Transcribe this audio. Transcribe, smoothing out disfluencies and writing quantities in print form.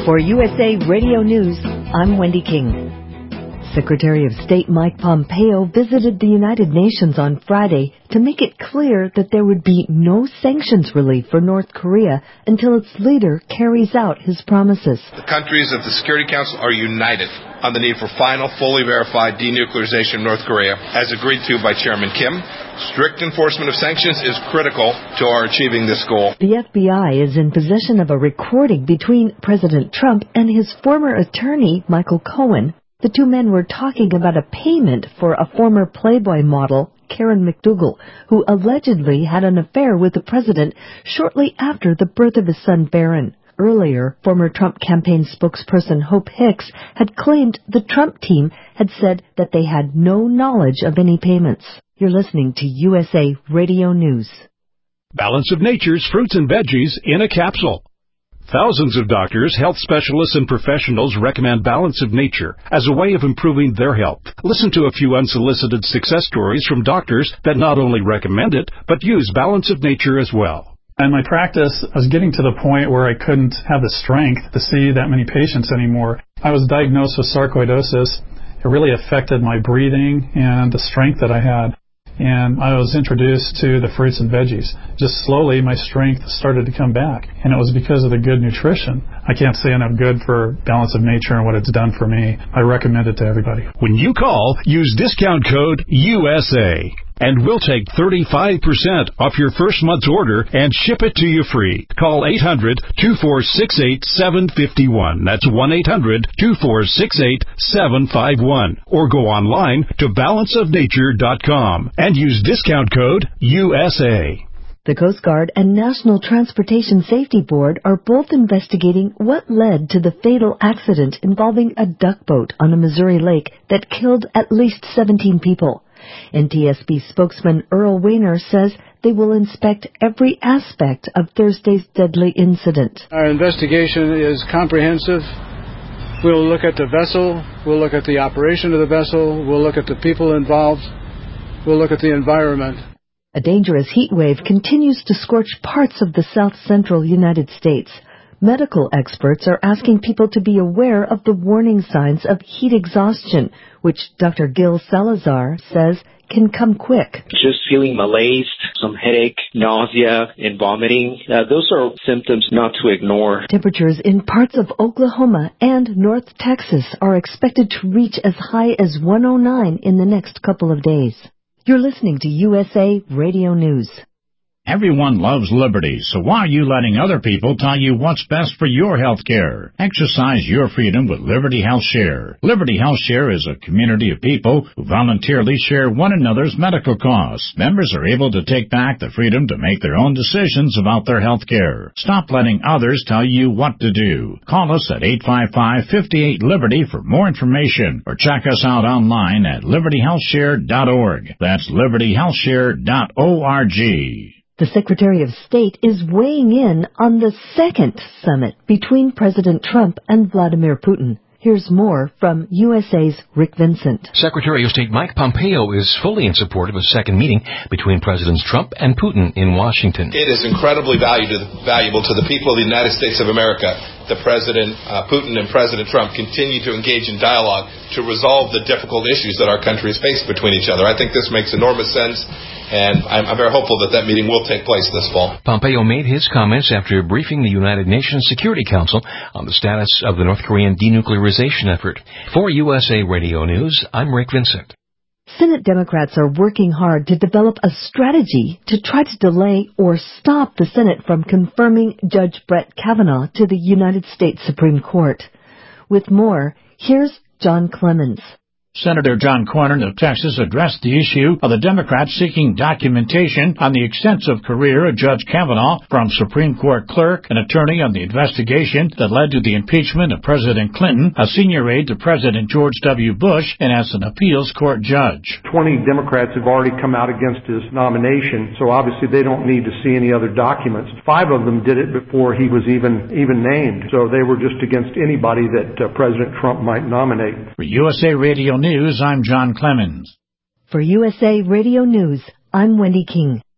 For USA Radio News, I'm Wendy King. Secretary of State Mike Pompeo visited the United Nations on Friday to make it clear that there would be no sanctions relief for North Korea until its leader carries out his promises. The countries of the Security Council are united on the need for final, fully verified denuclearization of North Korea, as agreed to by Chairman Kim. Strict enforcement of sanctions is critical to our achieving this goal. The FBI is in possession of a recording between President Trump and his former attorney, Michael Cohen. The two men were talking about a payment for a former Playboy model, Karen McDougal, who allegedly had an affair with the president shortly after the birth of his son Barron. Earlier, former Trump campaign spokesperson Hope Hicks had claimed the Trump team had said that they had no knowledge of any payments. You're listening to USA Radio News. Balance of Nature's fruits and veggies in a capsule. Thousands of doctors, health specialists, and professionals recommend Balance of Nature as a way of improving their health. Listen to a few unsolicited success stories from doctors that not only recommend it, but use Balance of Nature as well. In my practice, I was getting to the point where I couldn't have the strength to see that many patients anymore. I was diagnosed with sarcoidosis. It really affected my breathing and the strength that I had. And I was introduced to the fruits and veggies. Just slowly, my strength started to come back. And it was because of the good nutrition. I can't say enough good for Balance of Nature and what it's done for me. I recommend it to everybody. When you call, use discount code USA. And we'll take 35% off your first month's order and ship it to you free. Call 800-246-8751. That's 1-800-246-8751. Or go online to balanceofnature.com and use discount code USA. The Coast Guard and National Transportation Safety Board are both investigating what led to the fatal accident involving a duck boat on a Missouri lake that killed at least 17 people. NTSB spokesman Earl Weiner says they will inspect every aspect of Thursday's deadly incident. Our investigation is comprehensive. We'll look at the vessel. We'll look at the operation of the vessel. We'll look at the people involved. We'll look at the environment. A dangerous heat wave continues to scorch parts of the south-central United States. Medical experts are asking people to be aware of the warning signs of heat exhaustion, which Dr. Gil Salazar says can come quick. Just feeling malaise, some headache, nausea, and vomiting. Those are symptoms not to ignore. Temperatures in parts of Oklahoma and North Texas are expected to reach as high as 109 in the next couple of days. You're listening to USA Radio News. Everyone loves liberty, so why are you letting other people tell you what's best for your health care? Exercise your freedom with Liberty Health Share. Liberty Health Share is a community of people who voluntarily share one another's medical costs. Members are able to take back the freedom to make their own decisions about their health care. Stop letting others tell you what to do. Call us at 855-58-LIBERTY for more information, or check us out online at libertyhealthshare.org. That's libertyhealthshare.org. The Secretary of State is weighing in on the second summit between President Trump and Vladimir Putin. Here's more from USA's Rick Vincent. Secretary of State Mike Pompeo is fully in support of a second meeting between Presidents Trump and Putin in Washington. It is incredibly valuable to the people of the United States of America that President Putin and President Trump continue to engage in dialogue to resolve the difficult issues that our countries face between each other. I think this makes enormous sense, and I'm very hopeful that that meeting will take place this fall. Pompeo made his comments after briefing the United Nations Security Council on the status of the North Korean denuclearization effort. For USA Radio News, I'm Rick Vincent. Senate Democrats are working hard to develop a strategy to try to delay or stop the Senate from confirming Judge Brett Kavanaugh to the United States Supreme Court. With more, here's John Clemens. Senator John Cornyn of Texas addressed the issue of the Democrats seeking documentation on the extensive career of Judge Kavanaugh, from Supreme Court clerk and attorney on the investigation that led to the impeachment of President Clinton, a senior aide to President George W. Bush, and as an appeals court judge. 20 Democrats have already come out against his nomination, so obviously they don't need to see any other documents. 5 of them did it before he was even named, so they were just against anybody that President Trump might nominate. For USA Radio News, I'm John Clemens. For USA Radio News, I'm Wendy King.